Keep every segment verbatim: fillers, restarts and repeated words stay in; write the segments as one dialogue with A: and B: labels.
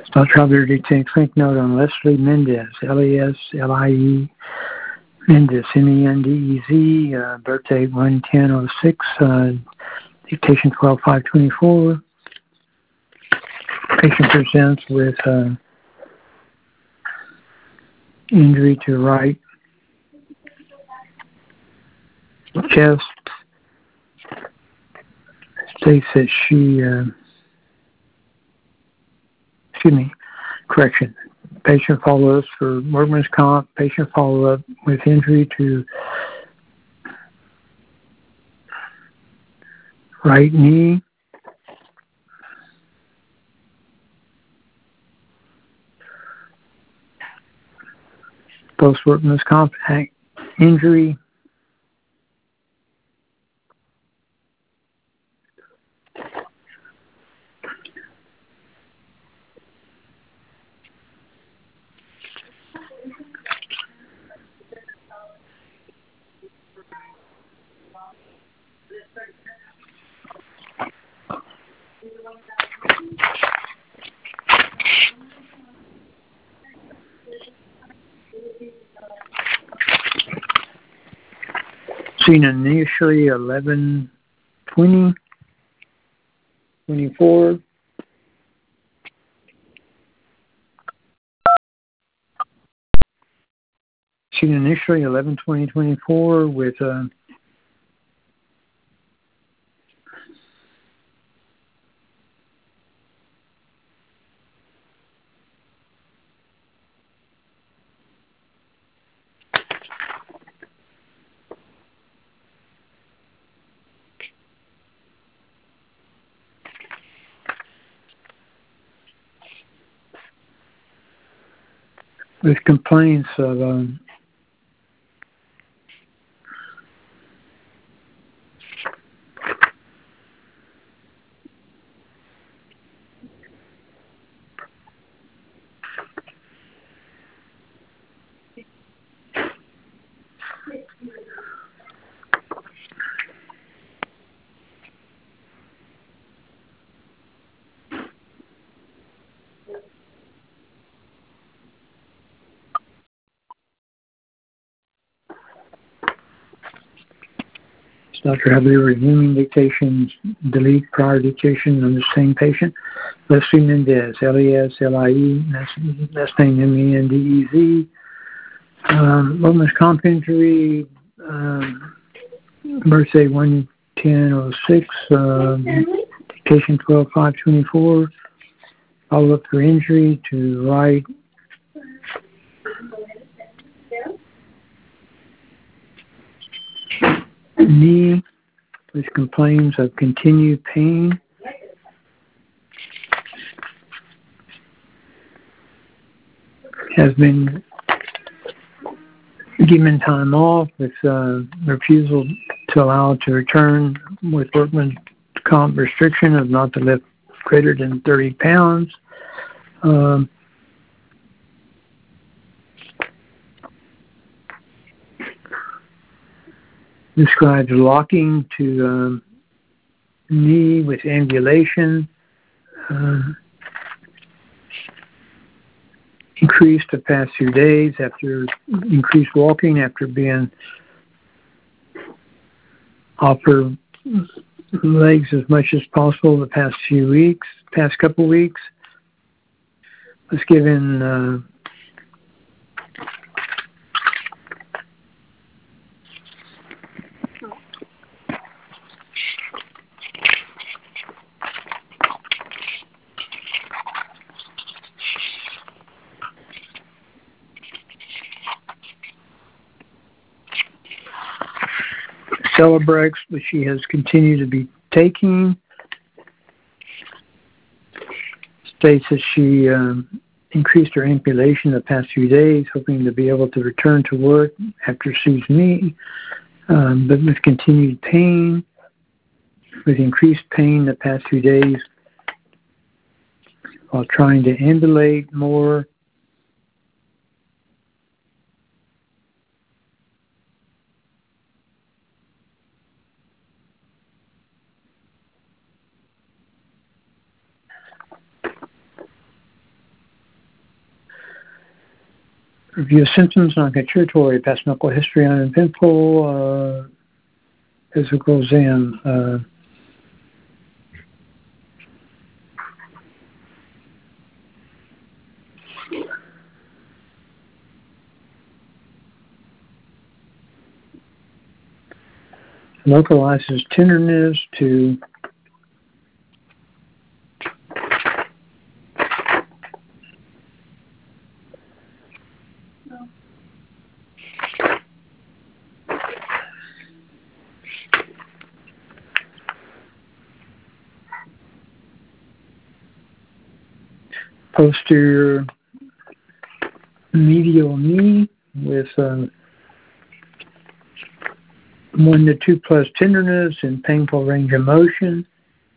A: Start Traveler detained clinic note on Leslie Mendez, L E S L I E Mendez, M E N D E Z, uh, birthday one ten oh six, uh, dictation twelve five twenty-four. Patient presents with uh, injury to right chest. States that she, uh, excuse me, correction. Patient follow-ups for workman's comp. Patient follow-up with injury to right knee. Post-workman's comp injury. Seen initially eleven twenty, twenty-four. Seen initially eleven twenty twenty-four with uh, with complaints of um, Doctor Heavily reviewing dictations, delete prior dictation on the same patient. Leslie Mendez, L E S L I E, last name M E N D E Z. Um, Woman's comp injury, um, birthday one ten oh six, uh, dictation twelve five twenty-four. Follow up for injury to right knee, which complains of continued pain. Has been given time off with uh, refusal to allow to return with workman's comp restriction of not to lift greater than thirty pounds. Um, describes locking to um, knee with ambulation. Uh, increased the past few days after increased walking after being offered legs as much as possible the past few weeks, past couple weeks. Was given uh, Celebrex, which she has continued to be taking. States that she um, increased her ambulation the past few days, hoping to be able to return to work after Sue's knee, um, but with continued pain, with increased pain the past few days while trying to ambulate more. Review of symptoms, non-contributory, past medical history, uneventful, uh, physical exam. Uh, localizes tenderness to posterior medial knee with uh, one to two plus tenderness and painful range of motion.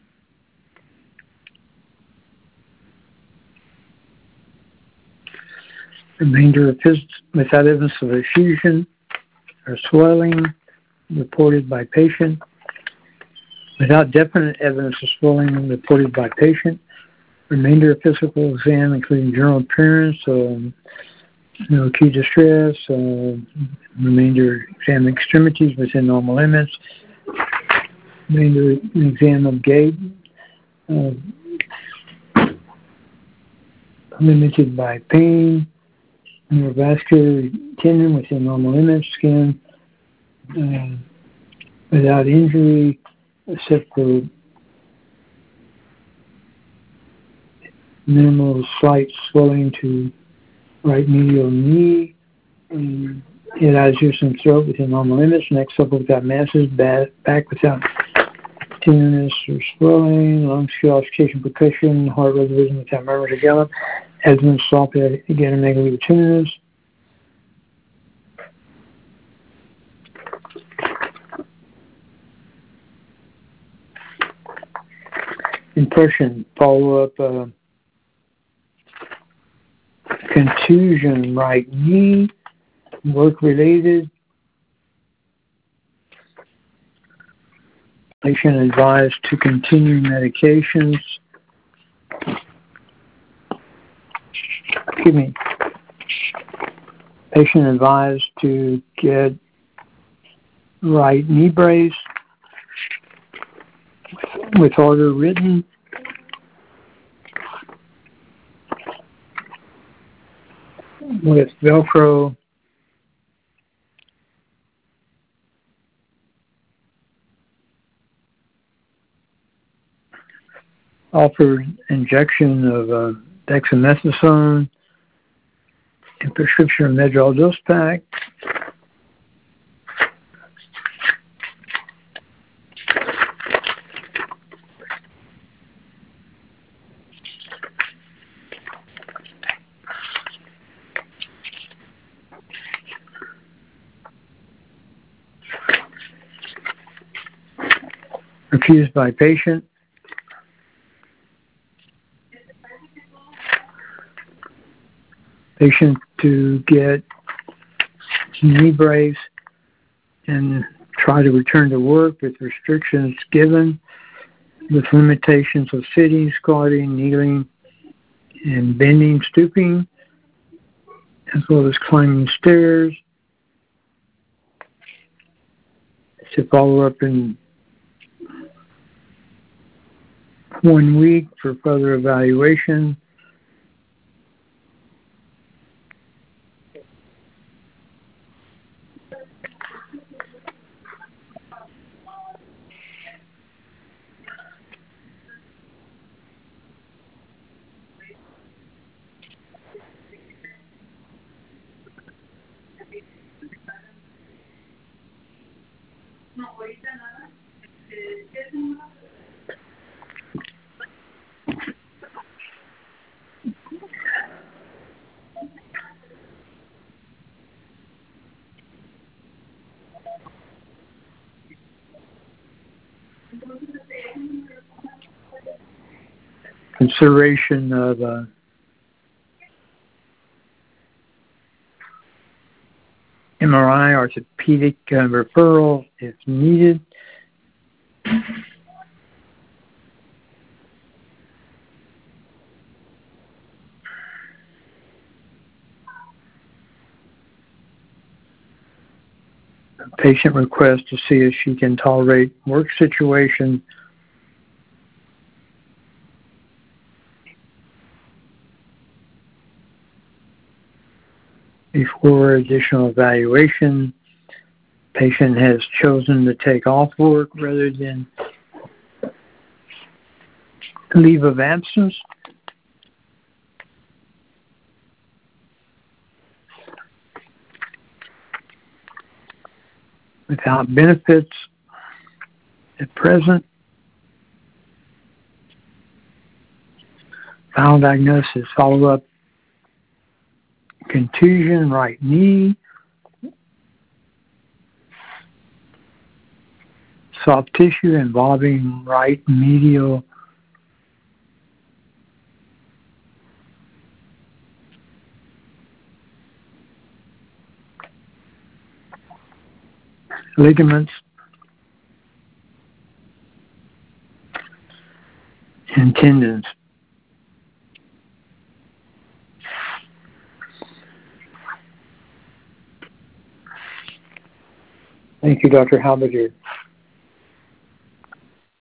A: Remainder of visits without evidence of effusion or swelling reported by patient. Without definite evidence of swelling reported by patient. Remainder of physical exam, including general appearance, um, no acute distress, uh, remainder exam extremities within normal limits, remainder exam of gait, uh, limited by pain, neurovascular tendon within normal limits, skin uh, without injury, except for minimal slight swelling to right medial knee. Um, it has ears and throat within normal limits. Neck supple without masses. Back, back without tenderness or swelling. Lungs, auscultation, percussion. Heart rate rhythm without murmurs or gallop. Abdomen soft again, negative with tenderness. Impression. Follow up. Uh, contusion. Right knee. Work related. Patient advised to continue medications. Excuse me. Patient advised to get right knee brace with order written. With Velcro. Offered injection of uh, dexamethasone and prescription of Medrol dose pack. Refused by patient. Patient to get knee brace and try to return to work with restrictions given, with limitations of sitting, squatting, kneeling, and bending, stooping, as well as climbing stairs. To follow up in one week for further evaluation. Consideration of uh, M R I, orthopedic uh, referral if needed. Patient requests to see if she can tolerate work situation before additional evaluation. Patient has chosen to take off work rather than leave of absence. Without benefits at present. Final diagnosis, follow-up contusion, right knee, soft tissue involving right medial ligaments and tendons. Thank you, Doctor Halberdier.